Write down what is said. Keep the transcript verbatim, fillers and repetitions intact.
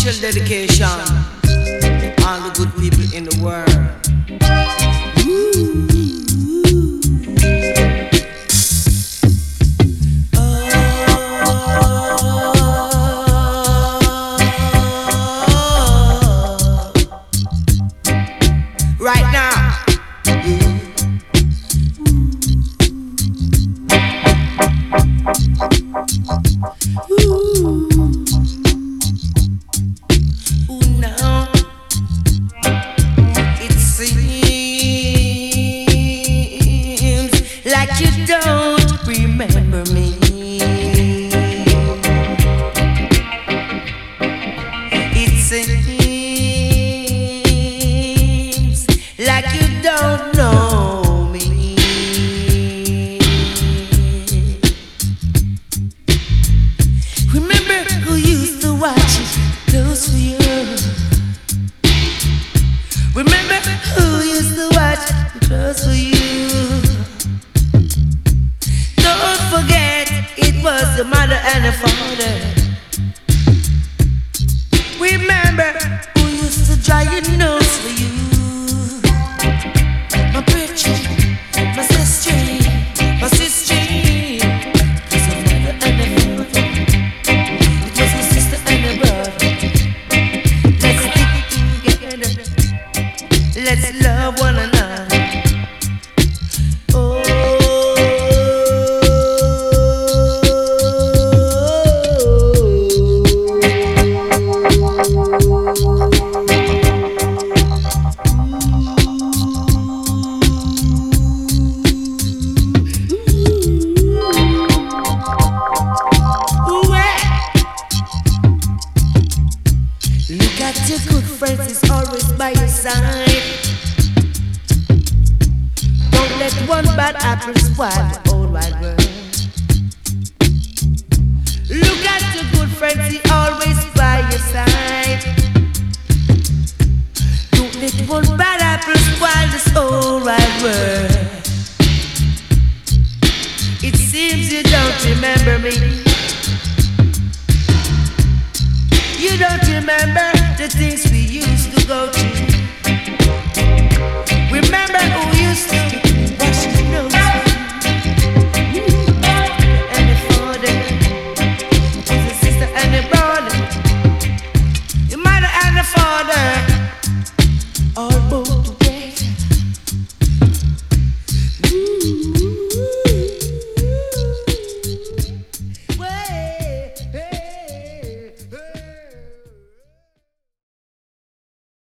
special dedication to all the good people in the world. Right now, ooh, ooh, now it seems like you don't remember me. It seems like you don't know me. Remember who used to watch it close for you? Remember who used to watch it close for you? Don't forget it was the mother and the father. Remember who used to dry your nose for you? My preacher, my sister, my sister. It was a mother and a father. It was a sister and a brother. Let's stick together. Let's love one another. Oh. Look at your good friends, is always by your side. Don't let one bad apple spoil the whole wide world. Look at your good friends, he always by your side. Don't let one bad apple spoil this whole wide world. It seems you don't remember me. You don't remember the things we used to go to.